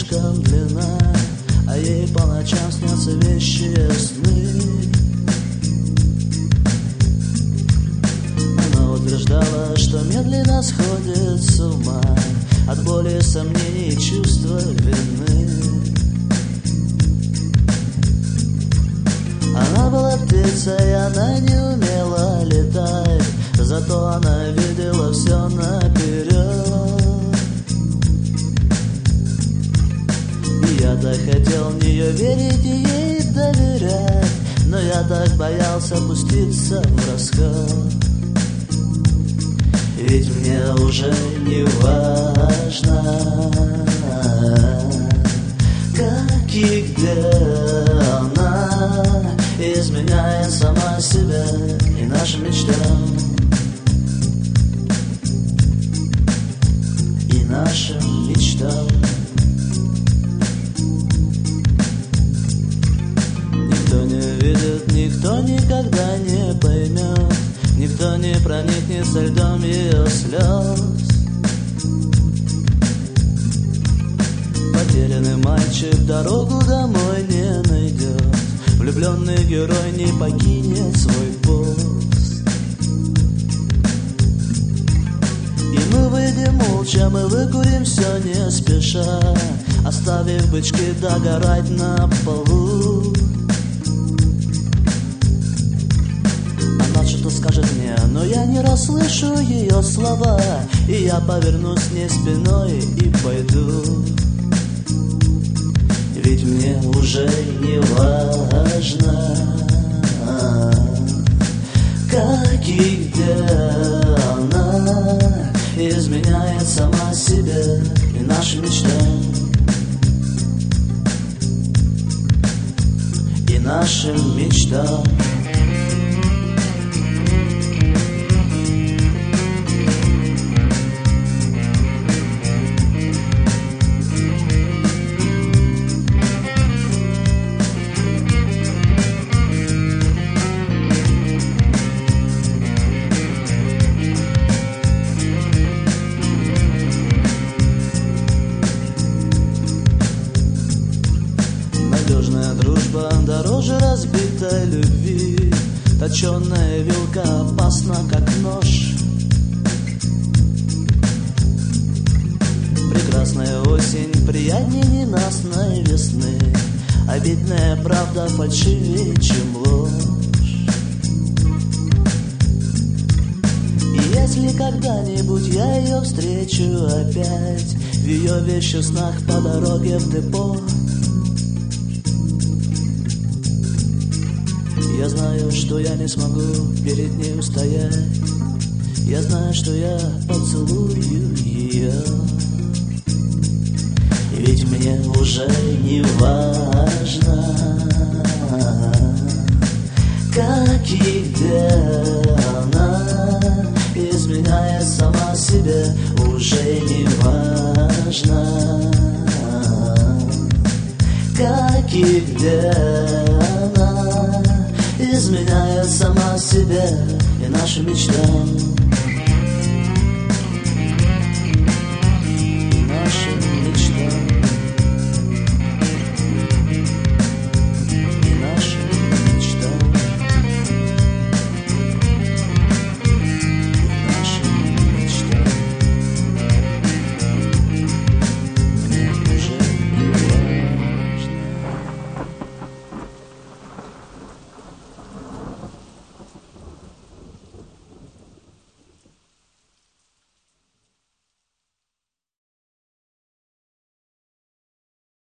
слишком длинна, а ей по ночам снятся вещие сны. Она утверждала, что медленно сходит с ума от боли, сомнений и чувства вины. Она была птицей, она не умела летать, зато она видела все наперед. И я так хотел в нее верить и ей доверять, но я так боялся пуститься в расход. Ведь мне уже не важно, как и где она изменяет сама себя и нашим мечтам, и нашим мечтам. Никто не видит, никто никогда не поймет, никто не проникнет со льдом ее слез. Потерянный мальчик дорогу домой не найдет, влюбленный герой не покинет свой пост. И мы выйдем молча, мы выкурим все не спеша, оставив бычки догорать на полу. Она что-то скажет мне, но я не расслышу ее слова, и я повернусь к ней спиной и пойду. Ведь мне уже не важно, как и где она изменяет сама себе и нашим мечтам, и нашим мечтам. Надежная дружба дороже разбитой любви, точеная вилка опасна, как нож. Прекрасная осень приятнее ненастной весны, обидная правда фальшивее, чем ложь. И если когда-нибудь я ее встречу опять в ее вещих снах по дороге в депо, я знаю, что я не смогу перед ней устоять. Я знаю, что я поцелую ее. Ведь мне уже не важно, как и где она изменяет сама себе. Уже не важно, как и где она изменяет сама себе и нашим мечтам,